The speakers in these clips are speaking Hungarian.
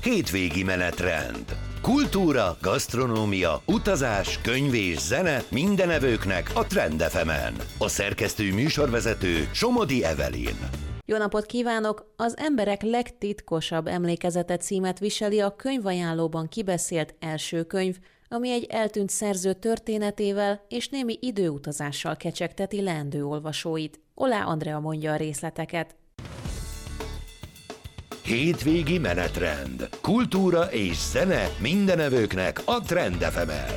hétvégi menetrend. Kultúra, gasztronómia, utazás, könyv és zene minden evőknek a Trend FM-en. A szerkesztő műsorvezető Somodi Evelyn. Jó napot kívánok! Az emberek legtitkosabb emlékezete címet viseli a könyvajánlóban kibeszélt első könyv, ami egy eltűnt szerző történetével és némi időutazással kecsegteti leendő olvasóit. Olá Andrea mondja a részleteket. Hétvégi menetrend. Kultúra és zene minden evőknek a Trend FM-en.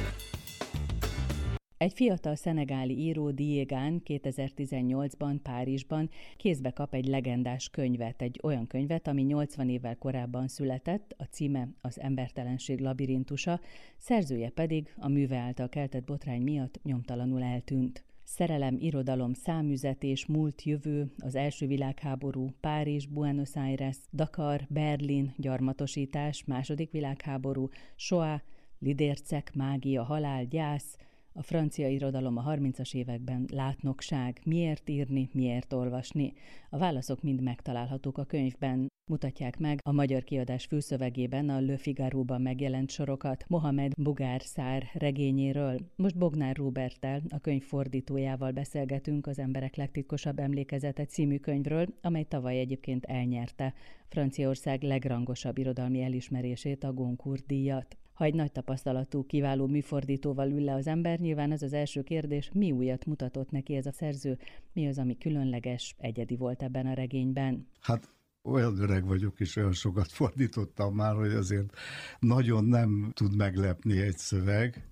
Egy fiatal szenegáli író Diegane 2018-ban Párizsban kézbe kap egy legendás könyvet, egy olyan könyvet, ami 80 évvel korábban született, a címe Az embertelenség labirintusa, szerzője pedig a műve által keltett botrány miatt nyomtalanul eltűnt. Szerelem, irodalom, számüzetés, múlt, jövő, az első világháború, Párizs, Buenos Aires, Dakar, Berlin, gyarmatosítás, második világháború, Shoah, lidércek, mágia, halál, gyász, a francia irodalom a 30-as években, látnokság, miért írni, miért olvasni. A válaszok mind megtalálhatók a könyvben. Mutatják meg a magyar kiadás fülszövegében a Le Figaro-ban megjelent sorokat Mohamed Bougar Sarr regényéről. Most Bognár Róberttel, a könyv fordítójával beszélgetünk az Emberek legtitkosabb emlékezete című könyvről, amely tavaly egyébként elnyerte Franciaország legrangosabb irodalmi elismerését, a Goncourt-díjat. Ha egy nagy tapasztalatú, kiváló műfordítóval ül le az ember, nyilván az első kérdés, mi újat mutatott neki ez a szerző, mi az, ami különleges, egyedi volt ebben a regényben? Hát olyan öreg vagyok, és olyan sokat fordítottam már, hogy azért nagyon nem tud meglepni egy szöveg.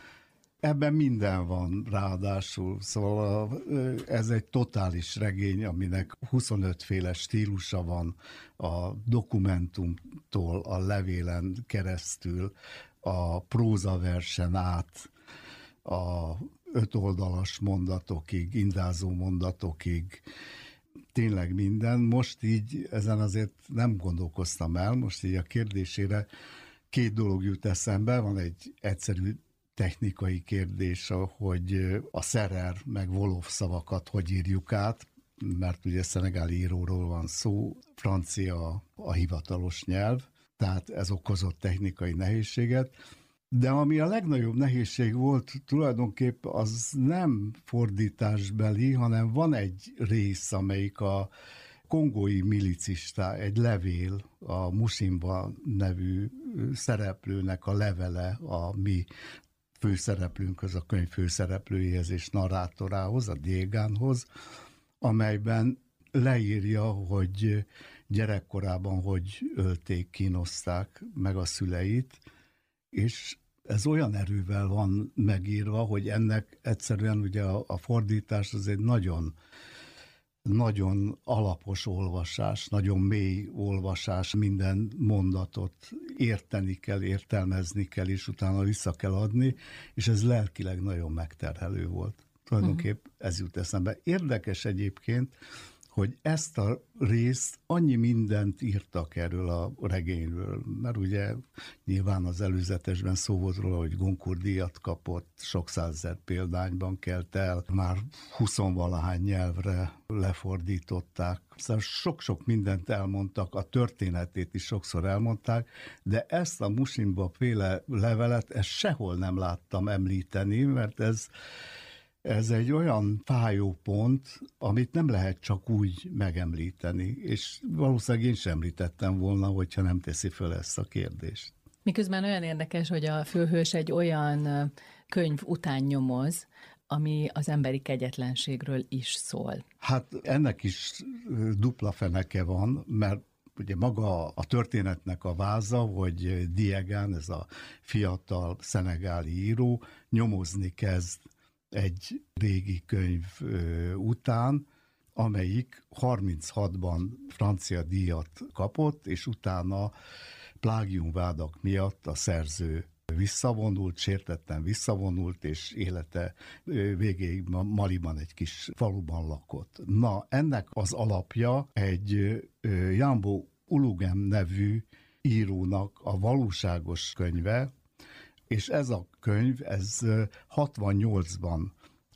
Ebben minden van ráadásul, szóval ez egy totális regény, aminek 25 féle stílusa van, a dokumentumtól, a levélen keresztül, a prózaversen át, a 5 oldalas mondatokig, indázó mondatokig, tényleg minden. Most így ezen azért nem gondolkoztam el, most így a kérdésére 2 dolog jut eszembe, van egy egyszerű technikai kérdés, hogy a szerer meg wolof szavakat hogy írjuk át, mert ugye szenegáli íróról van szó, francia a hivatalos nyelv, tehát ez okozott technikai nehézséget. De ami a legnagyobb nehézség volt tulajdonképp, az nem fordításbeli, hanem van egy rész, amelyik a kongói milicista, egy levél, a Musimba nevű szereplőnek a levele a mi főszereplőnkhöz, a könyv főszereplőjéhez és narrátorához, a Dieganehoz, amelyben leírja, hogy gyerekkorában hogy ölték, kínozták meg a szüleit, és ez olyan erővel van megírva, hogy ennek egyszerűen ugye a fordítás az egy nagyon, nagyon alapos olvasás, nagyon mély olvasás, minden mondatot érteni kell, értelmezni kell, és utána vissza kell adni, és ez lelkileg nagyon megterhelő volt. Tulajdonképp ez jut eszembe. Érdekes egyébként, hogy ezt a részt annyi mindent írtak erről a regényről, mert ugye nyilván az előzetesben szó volt róla, hogy Goncourt-díjat kapott, sok százezer példányban kelt el, már 20-valahány nyelvre lefordították. Szóval sok-sok mindent elmondtak, a történetét is sokszor elmondták, de ezt a Musimba féle levelet, ezt sehol nem láttam említeni, mert ez egy olyan fájó pont, amit nem lehet csak úgy megemlíteni, és valószínűleg én sem említettem volna, hogyha nem teszi föl ezt a kérdést. Miközben olyan érdekes, hogy a főhős egy olyan könyv után nyomoz, ami az emberi kegyetlenségről is szól. Hát ennek is dupla feneke van, mert ugye maga a történetnek a váza, hogy Diegane, ez a fiatal szenegáli író, nyomozni kezd egy régi könyv után, amelyik 36-ban francia díjat kapott, és utána plágiumvádak miatt a szerző visszavonult, sértetten visszavonult, és élete végéig Maliban egy kis faluban lakott. Na, ennek az alapja egy Jambo Ulugem nevű írónak a valóságos könyve, és ez a könyv, ez 68-ban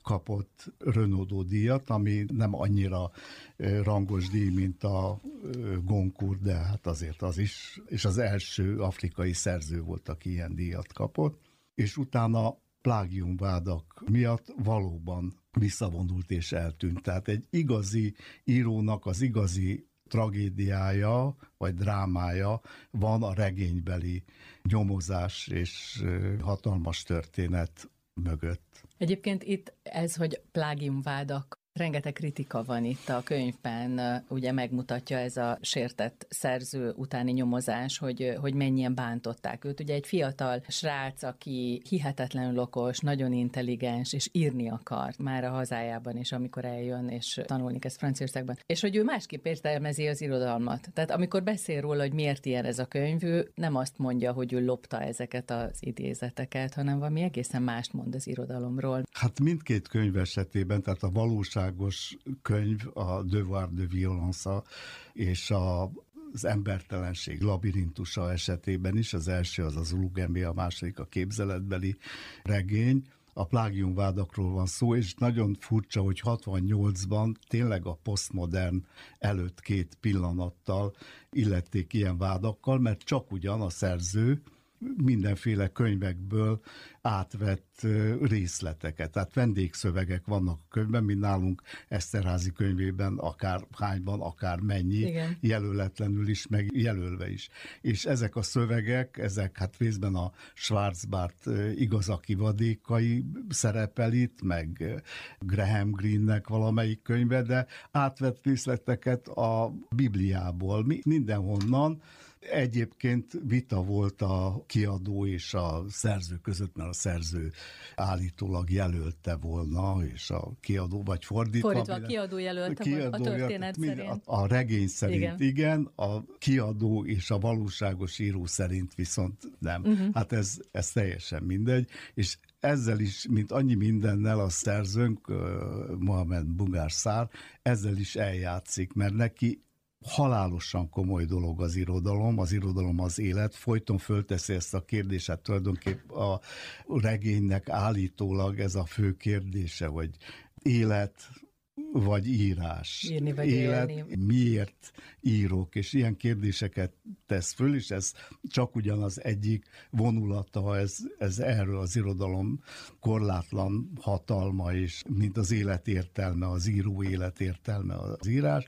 kapott Renaudot-díjat, ami nem annyira rangos díj, mint a Goncourt, de hát azért az is, és az első afrikai szerző volt, aki ilyen díjat kapott, és utána plágiumvádak miatt valóban visszavonult és eltűnt. Tehát egy igazi írónak az igazi tragédiája, vagy drámája van a regénybeli nyomozás és hatalmas történet mögött. Egyébként itt ez, hogy plágiumvádak, rengeteg kritika van itt a könyvben, ugye megmutatja ez a sértett szerző utáni nyomozás, hogy mennyien bántották őt. Ugye egy fiatal srác, aki hihetetlenül okos, nagyon intelligens, és írni akar már a hazájában is, amikor eljön, és tanulni kezd Franciaországban. És hogy ő másképp értelmezi az irodalmat. Tehát amikor beszél róla, hogy miért ilyen ez a könyv, ő nem azt mondja, hogy ő lopta ezeket az idézeteket, hanem valami egészen mást mond az irodalomról. Hát mindkét könyv esetében, tehát a valóságos könyv, a Devoir de Violence és az embertelenség labirintusa esetében is, az első az az Ulugemi, a második a képzeletbeli regény. A plágiumvádakról van szó, és nagyon furcsa, hogy 68-ban tényleg a posztmodern előtt 2 pillanattal illették ilyen vádakkal, mert csak ugyan a szerző mindenféle könyvekből átvett részleteket. Tehát vendégszövegek vannak a könyvben, mint nálunk Eszterházy könyvében, akár hányban, akár mennyi, igen, jelöletlenül is, meg jelölve is. És ezek a szövegek, ezek hát részben a Schwarzbart igazaki vadékai szerepel itt, meg Graham Greenenek valamelyik könyve, de átvett részleteket a Bibliából, mindenhonnan. Egyébként vita volt a kiadó és a szerző között, mert a szerző állítólag jelölte volna, és a kiadó, vagy fordítva. A kiadó jelölte a történet szerint. A regény szerint igen, a kiadó és a valóságos író szerint viszont nem. Hát ez teljesen mindegy, és ezzel is, mint annyi mindennel a szerzőnk, Mohamed Bougar Sarr, ezzel is eljátszik, mert neki halálosan komoly dolog az irodalom az élet, folyton fölteszi ezt a kérdést, tulajdonképp a regénynek állítólag ez a fő kérdése, hogy élet vagy írás. Írni vagy élet, élni. Miért írok? És ilyen kérdéseket tesz föl, és ez csak ugyanaz egyik vonulata, ez erről az irodalom korlátlan hatalma, és mint az életértelme, az író életértelme az írás.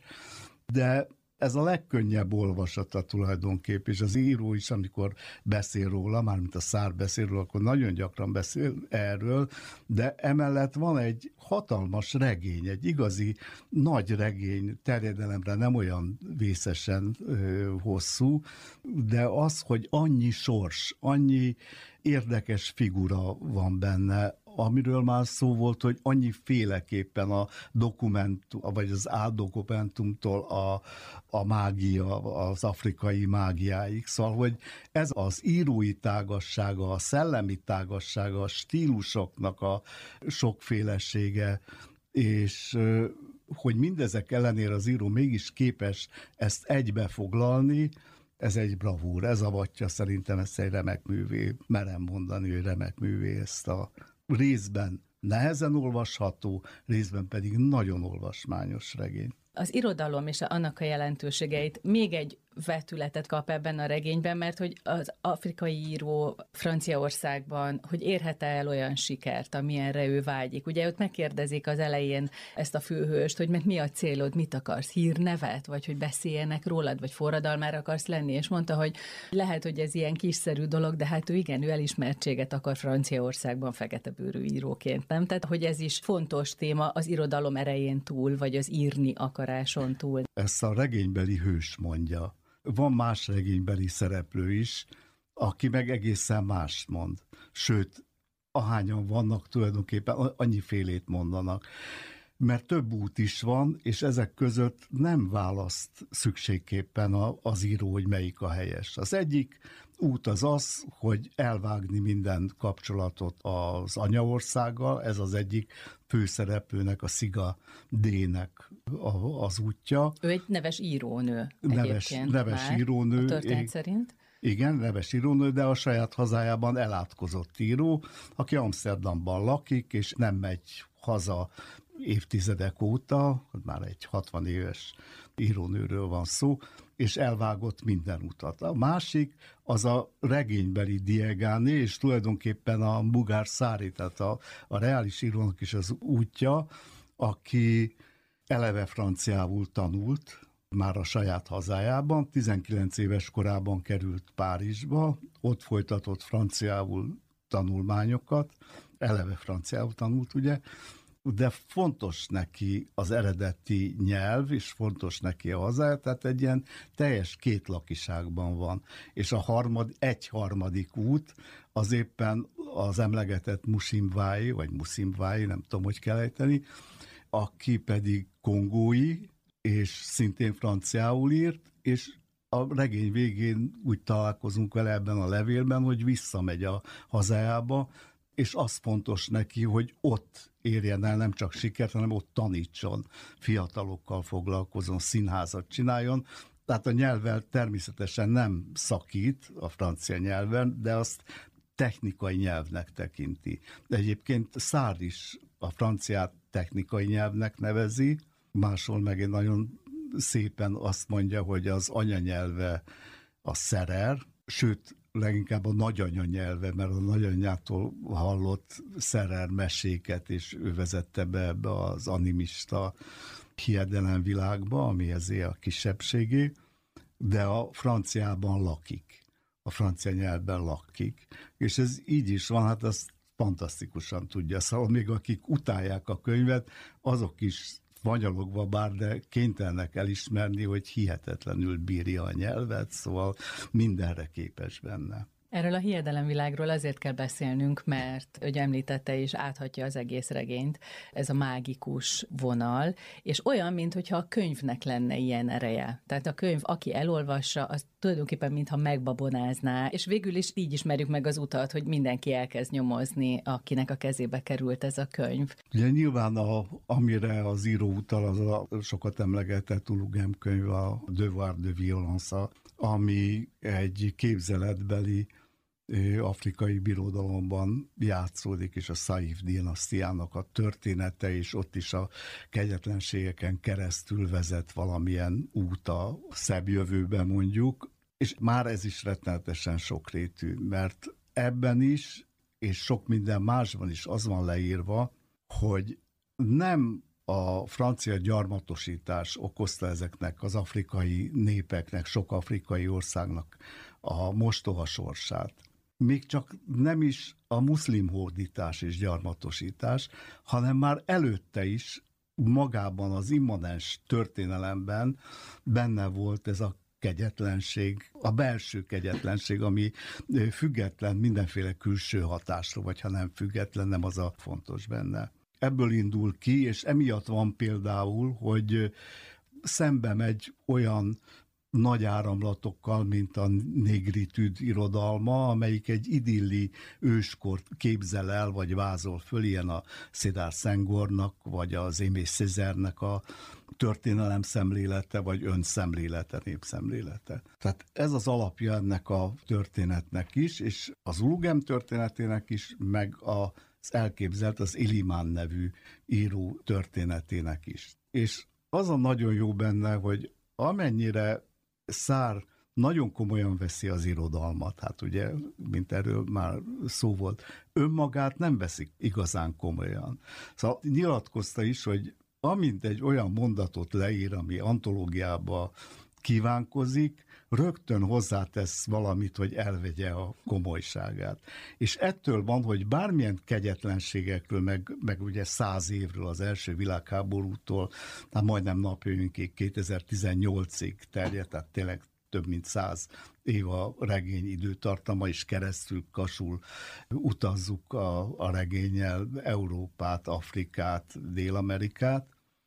De ez a legkönnyebb olvasata tulajdonképp, és az író is, amikor beszél róla, mármint a Sarr beszél róla, akkor nagyon gyakran beszél erről, de emellett van egy hatalmas regény, egy igazi nagy regény, terjedelemre nem olyan vészesen hosszú, de az, hogy annyi sors, annyi érdekes figura van benne, amiről már szó volt, hogy annyiféleképpen a dokumentum, vagy az áldokumentumtól a mágia, az afrikai mágiáig. Szóval, hogy ez az írói tágassága, a szellemi tágassága, a stílusoknak a sokfélesége, és hogy mindezek ellenére az író mégis képes ezt egybefoglalni, ez egy bravúr, ez avatja szerintem ezt egy remek művé, merem mondani, hogy remek művé ezt a részben nehezen olvasható, részben pedig nagyon olvasmányos regény. Az irodalom és annak a jelentőségeit még egy vetületet kap ebben a regényben, mert hogy az afrikai író Franciaországban, hogy érhet el olyan sikert, amilyenre ő vágyik. Ugye ott megkérdezik az elején ezt a főhőst, hogy mi a célod, mit akarsz, hírnevet, vagy hogy beszéljenek rólad, vagy forradalmára akarsz lenni, és mondta, hogy lehet, hogy ez ilyen kiszerű dolog, de hát ő elismertséget akar Franciaországban feketebőrű íróként, nem? Tehát, hogy ez is fontos téma az irodalom erején túl, vagy az írni akaráson túl. Ezt a regénybeli hős mondja. Van más regénybeli szereplő is, aki meg egészen mást mond. Sőt, ahányan vannak, tulajdonképpen annyifélét mondanak. Mert több út is van, és ezek között nem választ szükségképpen az író, hogy melyik a helyes. Az egyik út az, hogy elvágni minden kapcsolatot az anyaországgal, ez az egyik főszereplőnek, a Sziga D-nek az útja. Ő egy neves írónő Neves írónő. A történet szerint. Igen, neves írónő, de a saját hazájában elátkozott író, aki Amsterdamban lakik, és nem megy haza évtizedek óta, már egy 60 éves írónőről van szó, és elvágott minden utat. A másik az a regénybeli Diegane, és tulajdonképpen a Mugar Szári, tehát a reális írónak is az útja, aki eleve franciául tanult, már a saját hazájában, 19 éves korában került Párizsba, ott folytatott franciául tanulmányokat, eleve franciául tanult, ugye, de fontos neki az eredeti nyelv, és fontos neki a hazája, tehát egy ilyen teljes kétlakiságban van. És egy harmadik út az éppen az emlegetett Musimvai, vagy Musimvai, nem tudom, hogy kell ejteni, aki pedig kongói, és szintén franciául írt, és a regény végén úgy találkozunk vele ebben a levélben, hogy visszamegy a hazájába, és az fontos neki, hogy ott érjen el nem csak sikert, hanem ott tanítson, fiatalokkal foglalkozzon, színházat csináljon. Tehát a nyelvvel természetesen nem szakít a francia nyelven, de azt technikai nyelvnek tekinti. De egyébként Sartre is a franciát technikai nyelvnek nevezi, máshol meg egy nagyon szépen azt mondja, hogy az anyanyelve a szerer, sőt, leginkább a nagyanyanyelve, mert a nagyanyjától hallott szerer meséket, és ő vezette be ebbe az animista hiedelemvilágba, ami ezért a kisebbségé, de a franciában lakik, a francia nyelvben lakik. És ez így is van, hát azt fantasztikusan tudja. Szóval még akik utálják a könyvet, azok is fanyalogva bár, de kénytelenek elismerni, hogy hihetetlenül bírja a nyelvet, szóval mindenre képes benne. Erről a hiedelemvilágról azért kell beszélnünk, mert ugye említette és áthatja az egész regényt, ez a mágikus vonal, és olyan, mintha a könyvnek lenne ilyen ereje. Tehát a könyv, aki elolvassa, az tulajdonképpen mintha megbabonázná, és végül is így ismerjük meg az utat, hogy mindenki elkezd nyomozni, akinek a kezébe került ez a könyv. Ugye nyilván amire az író utal, az a sokat emlegetett Ulugem könyv, a Devoir de Violence, ami egy képzeletbeli afrikai birodalomban játszódik, és a Saif dinasztiának a története, és ott is a kegyetlenségeken keresztül vezet valamilyen út a szebb jövőbe mondjuk, és már ez is rettenetesen sokrétű, mert ebben is, és sok minden másban is az van leírva, hogy nem a francia gyarmatosítás okozta ezeknek az afrikai népeknek, sok afrikai országnak a mostoha sorsát. Még csak nem is a muszlim hódítás és gyarmatosítás, hanem már előtte is magában az immanens történelemben benne volt ez a kegyetlenség, a belső kegyetlenség, ami független mindenféle külső hatásról, vagy ha nem független, nem az a fontos benne. Ebből indul ki, és emiatt van például, hogy szembe megy olyan nagy áramlatokkal, mint a négritude irodalma, amelyik egy idilli őskort képzel el, vagy vázol föl, ilyen a Cédar Senghornak, vagy az Aimé Césaire-nek a történelem szemlélete, vagy önszemlélete, népszemlélete. Tehát ez az alapja ennek a történetnek is, és az Ulugem történetének is, meg az elképzelt, az Ilimán nevű író történetének is. És az a nagyon jó benne, hogy amennyire Sartre nagyon komolyan veszi az irodalmat, hát ugye, mint erről már szó volt, önmagát nem veszik igazán komolyan. Szóval nyilatkozta is, hogy amint egy olyan mondatot leír, ami antológiába kívánkozik, rögtön hozzátesz valamit, hogy elvegye a komolyságát. És ettől van, hogy bármilyen kegyetlenségekről, meg ugye 100 évről, az első világháborútól, hát majdnem napjainkig 2018-ig terjedt, tehát tényleg több mint 100 év a regény időtartama, és keresztül kasul utazzuk a regénnyel Európát, Afrikát, Dél-Amerikát,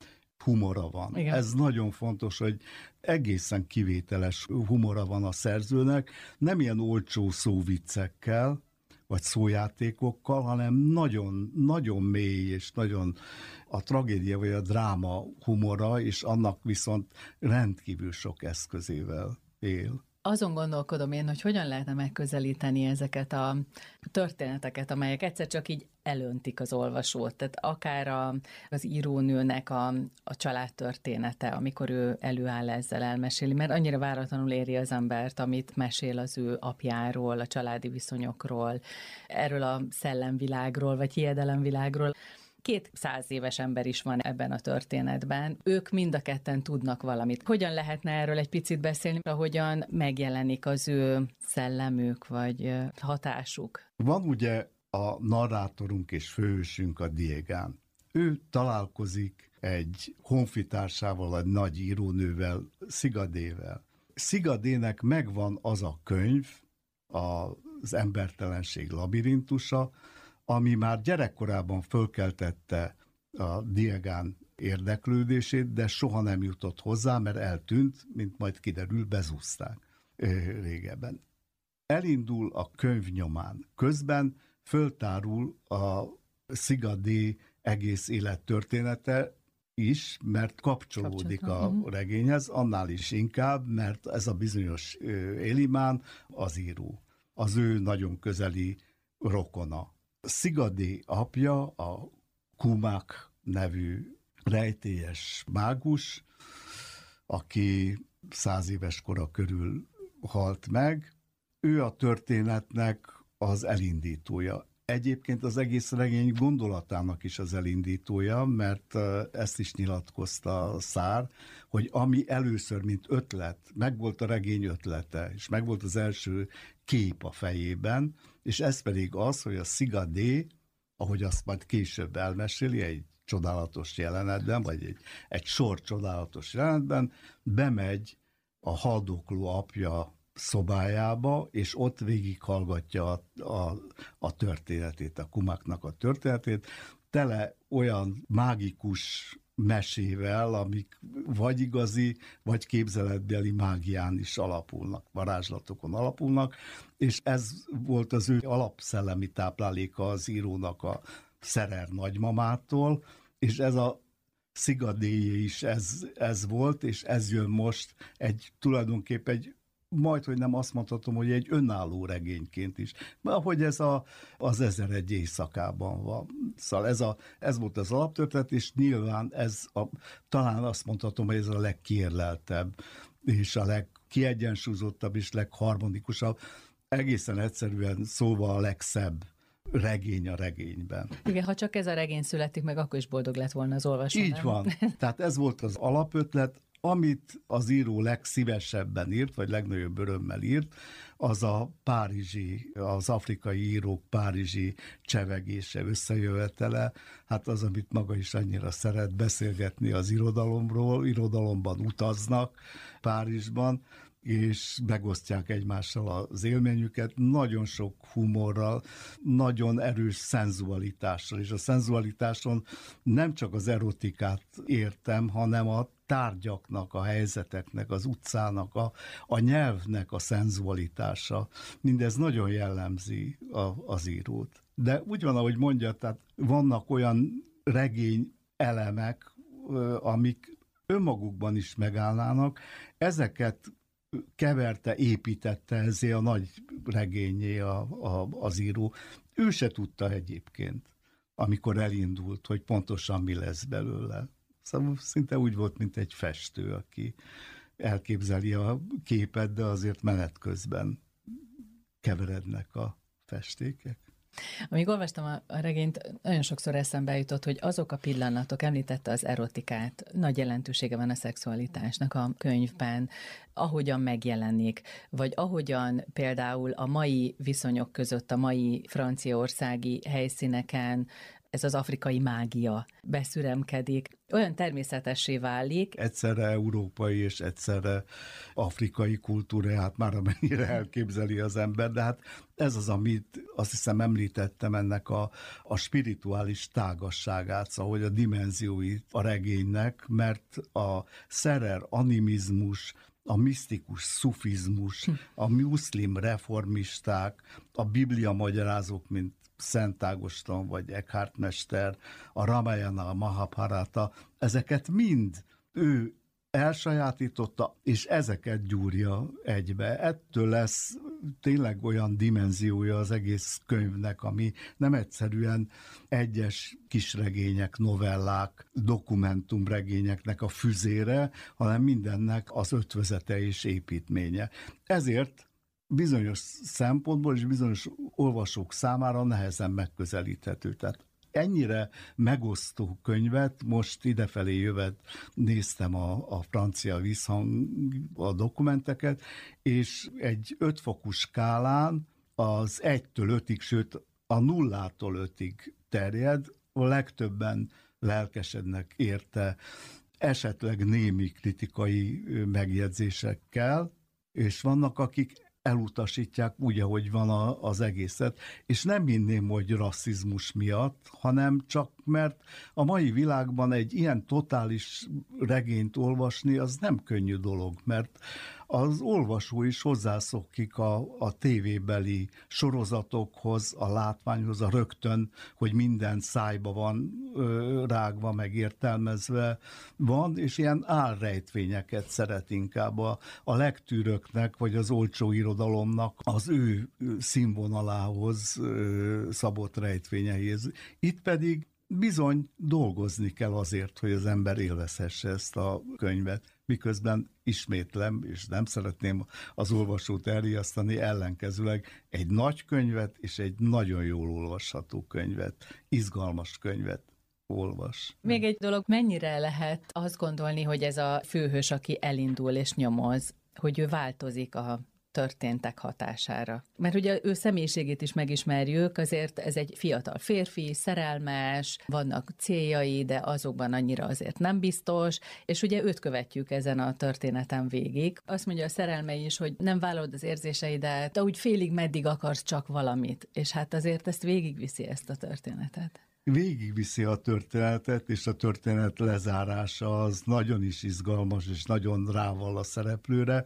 humora van. Igen. Ez nagyon fontos, hogy egészen kivételes humora van a szerzőnek, nem ilyen olcsó szóviccekkel, vagy szójátékokkal, hanem nagyon, nagyon mély, és nagyon a tragédia vagy a dráma humora, és annak viszont rendkívül sok eszközével él. Azon gondolkodom én, hogy hogyan lehetne megközelíteni ezeket a történeteket, amelyek egyszer csak így elöntik az olvasót. Tehát akár az írónőnek a családtörténete, amikor ő előáll ezzel, elmeséli, mert annyira váratlanul éri az embert, amit mesél az ő apjáról, a családi viszonyokról, erről a szellemvilágról, vagy hiedelemvilágról. 200 éves ember is van ebben a történetben. Ők mind a ketten tudnak valamit. Hogyan lehetne erről egy picit beszélni, ahogyan megjelenik az ő szellemük, vagy hatásuk? Van ugye a narrátorunk és főhősünk, a Diegán. Ő találkozik egy honfitársával, egy nagy írónővel, Szigadével. Szigadének megvan az a könyv, az embertelenség labirintusa, ami már gyerekkorában fölkeltette a Diegán érdeklődését, de soha nem jutott hozzá, mert eltűnt, mint majd kiderül, bezúzták régebben. Elindul a könyv nyomán. Közben föltárul a Szigadé egész élettörténete is, mert kapcsolódik a regényhez, annál is inkább, mert ez a bizonyos Elimán az író. Az ő nagyon közeli rokona. Szigadé apja, a Kumak nevű rejtélyes mágus, aki 100 éves kora körül halt meg, ő a történetnek az elindítója. Egyébként az egész regény gondolatának is az elindítója, mert ezt is nyilatkozta Szár, hogy ami először, mint ötlet, megvolt a regény ötlete, és megvolt az első kép a fejében, és ez pedig az, hogy a Szigadé, ahogy azt majd később elmeséli, egy csodálatos jelenetben, vagy egy sor csodálatos jelenetben, bemegy a haldokló apja szobájába, és ott végighallgatja a történetét, a Kumaknak a történetét, tele olyan mágikus mesével, amik vagy igazi, vagy képzeletbeli mágián is alapulnak, varázslatokon alapulnak, és ez volt az ő alapszellemi tápláléka az írónak a Szerer nagymamától, és ez a Szigadéjé is ez volt, és ez jön most tulajdonképpen majdhogy nem azt mondhatom, hogy egy önálló regényként is. Mert ahogy ez az 1001 éjszakában van. Szóval ez volt az alaptörténet, és nyilván talán azt mondhatom, hogy ez a legkiérleltebb, és a legkiegyensúlyozottabb, és legharmonikusabb. Egészen egyszerűen szóval a legszebb regény a regényben. Igen, ha csak ez a regény születik meg, akkor is boldog lett volna az olvasó. Így van. Tehát ez volt az alapötlet, amit az író legszívesebben írt, vagy legnagyobb örömmel írt, az az afrikai írók párizsi csevegése, összejövetele, hát az, amit maga is annyira szeret beszélgetni az irodalomban utaznak Párizsban, és megosztják egymással az élményüket, nagyon sok humorral, nagyon erős szenzualitással, és a szenzualitáson nem csak az erotikát értem, hanem a tárgyaknak, a helyzeteknek, az utcának, a nyelvnek a szenzualitása. Mindez nagyon jellemzi az írót. De úgy van, ahogy mondja, tehát vannak olyan regény elemek, amik önmagukban is megállnának, ezeket keverte, építette ezé a nagy regényé az író. Ő se tudta egyébként, amikor elindult, hogy pontosan mi lesz belőle. Szóval szinte úgy volt, mint egy festő, aki elképzeli a képet, de azért menet közben keverednek a festékek. Amíg olvastam a regényt, nagyon sokszor eszembe jutott, hogy azok a pillanatok, említette az erotikát, nagy jelentősége van a szexualitásnak a könyvben, ahogyan megjelenik, vagy ahogyan például a mai viszonyok között, a mai franciaországi helyszíneken ez az afrikai mágia beszüremkedik, olyan természetessé válik. Egyszerre európai és egyszerre afrikai kultúráját már amennyire elképzeli az ember, de hát ez az, amit azt hiszem említettem, ennek a spirituális tágasságát, szóval hogy a dimenzióit a regénynek, mert a szerer animizmus, a misztikus szufizmus, a muszlim reformisták, a biblia magyarázók, mint Szent Ágoston vagy Eckhart mester, a Ramayana, a Mahabharata, ezeket mind ő elsajátította, és ezeket gyúrja egybe. Ettől lesz tényleg olyan dimenziója az egész könyvnek, ami nem egyszerűen egyes kisregények, novellák, dokumentumregényeknek a füzére, hanem mindennek az ötvözete és építménye. Ezért bizonyos szempontból és bizonyos olvasók számára nehezen megközelíthető. Tehát ennyire megosztó könyvet, most idefelé jövet néztem a francia visszhang, a dokumenteket, és egy 5 fokos skálán az 1-től 5-ig, sőt a 0-tól 5-ig terjed, a legtöbben lelkesednek érte, esetleg némi kritikai megjegyzésekkel, és vannak, akik elutasítják úgy, ahogy van az egészet, és nem hinném, hogy rasszizmus miatt, hanem csak mert a mai világban egy ilyen totális regényt olvasni, az nem könnyű dolog, mert az olvasó is hozzászokik a tévébeli sorozatokhoz, a látványhoz, a rögtön, hogy minden szájba van rágva, meg értelmezve van, és ilyen álrejtvényeket szeret inkább a legtűröknek, vagy az olcsó irodalomnak az ő színvonalához szabott rejtvényeihez. Itt pedig bizony dolgozni kell azért, hogy az ember élvezhesse ezt a könyvet, miközben ismétlem, és nem szeretném az olvasót elriasztani, ellenkezőleg egy nagy könyvet és egy nagyon jól olvasható könyvet, izgalmas könyvet olvas. Még egy dolog, mennyire lehet azt gondolni, hogy ez a főhős, aki elindul és nyomoz, hogy ő változik a történtek hatására. Mert ugye ő személyiségét is megismerjük, azért ez egy fiatal férfi, szerelmes, vannak céljai, de azokban annyira azért nem biztos, és ugye őt követjük ezen a történeten végig. Azt mondja a szerelme is, hogy nem vállalod az érzéseidet, de úgy félig meddig akarsz csak valamit, és hát azért ezt végigviszi ezt a történetet. Végigviszi a történetet, és a történet lezárása az nagyon is izgalmas, és nagyon rávall a szereplőre,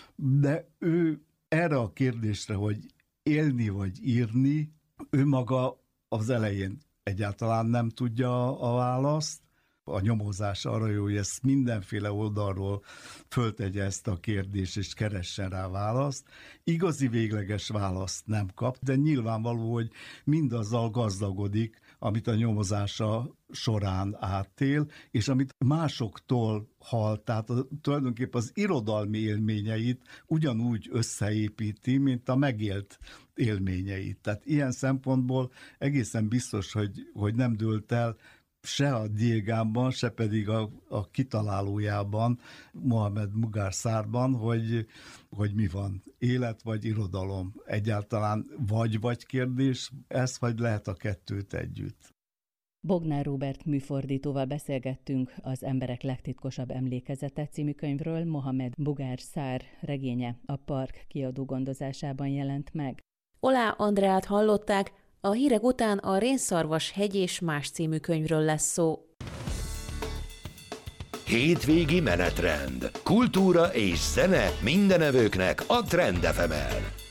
de ő erre a kérdésre, hogy élni vagy írni, ő maga az elején egyáltalán nem tudja a választ. A nyomozás arra jó, hogy ezt mindenféle oldalról föltegye ezt a kérdést, és keressen rá választ. Igazi végleges választ nem kap, de nyilvánvaló, hogy mindazzal gazdagodik, amit a nyomozása során átél, és amit másoktól hall, tehát tulajdonképpen az irodalmi élményeit ugyanúgy összeépíti, mint a megélt élményeit. Tehát ilyen szempontból egészen biztos, hogy nem dőlt el se a Diégánban, se pedig a kitalálójában, Mohamed Mugar Sarban, hogy mi van, élet vagy irodalom. Egyáltalán vagy kérdés, ez vagy lehet a kettőt együtt. Bognár Róbert műfordítóval beszélgettünk az Emberek legtitkosabb emlékezete című könyvről. Mohamed Mugar Sar regénye a Park kiadó gondozásában jelent meg. Oláh Andreát hallották, a hírek után a Rénszarvas hegy és más című könyvről lesz szó. Hétvégi menetrend. Kultúra és zene mindenevőknek a Trend FM-en.